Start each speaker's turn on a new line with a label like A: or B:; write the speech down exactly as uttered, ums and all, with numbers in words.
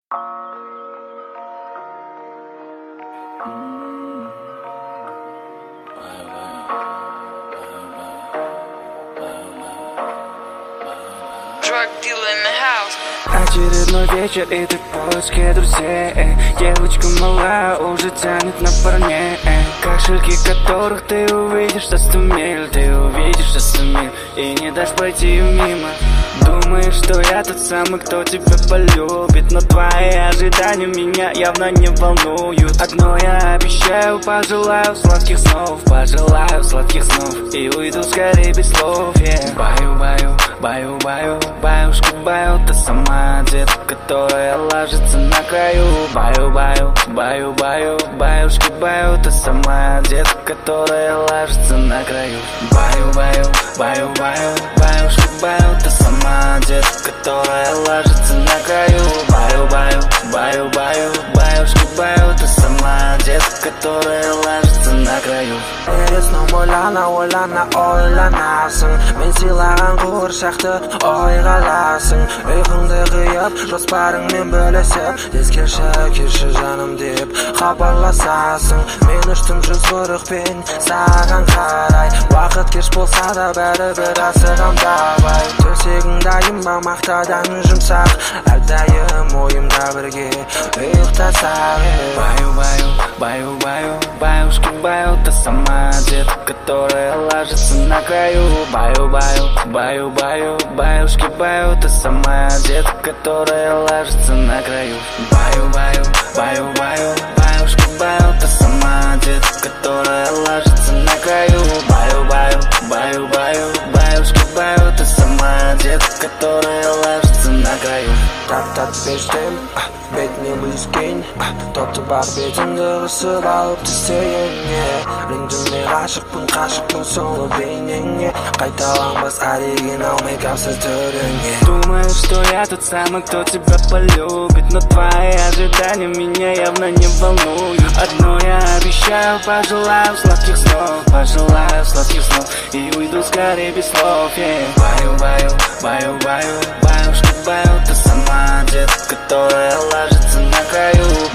A: Очередной вечер и ты в поиске друзей. Девочка мала уже тянет на парней, кошельки которых ты увидишь за сто миль. Ты увидишь за сто миль и не дашь пройти мимо. Думаешь, что я тот самый, кто тебя полюбит, но твои ожидания меня явно не волнуют. Одно я обещаю, пожелаю сладких снов, пожелаю сладких снов и уйду скорее без слов. Yeah. Баю, баю, баю, баю, баюшка, баю, та сама детка, которая ложится на краю. Баю, баю, баю, баю, баюшка, баю, та сама детка, которая ложится на краю. Баю, баю, баю, баю, баюшка, баю, та сама детка, которая ложится на краю. Баю, баю, баю, баю, баюшка, баю, та сама детка, которая ложится на краю.
B: Erесno ойлана, ойлана, ойланасың. Мен сыйлаған қуыршақты ойға аласың. Ұйқыңды қиып, жоспарыңмен бөлісіп, тез келші, келші жаным деп хабарласасың. Мен ұштым жүз қырықпен саған қарай. Уақыт кеш болса да бәрібір асығам давай. Төсегің дайын ба, мақтадан жұмсақ, әрдайым ойымда бірге ұйықтасақ.
A: Баю, баю, баю, баю, баюшка, баю, та сама детка, которая ложится на краю. Баю, баю, баю, баю, баюшка, баю, та сама детка, которая ложится на краю. Баю, баю, баю, баю, баюшка, баю, та сама детка, которая ложится на краю. Баю, баю, баю, баю, баюшка, баю, та сама детка, которая ложится на краю.
B: Тап-тап бештен, бетіне біліскен, тоты бар бетіңді қысып алып тістейін. Ренжіме ғашықпын, қашықпын соңғы бейнеңе, қайталанбас оригинал алмай капсыз түріңе.
A: Думаешь, что я тот самый, кто тебя полюбит, но твои ожидания меня явно не волнуют. Одно я обещаю, пожелаю сладких снов, пожелаю сладких снов и уйду скорее без слов. Yeah. Баю, баю, баю, баю, баюшка, баю, та сама детка, которая ложится на краю.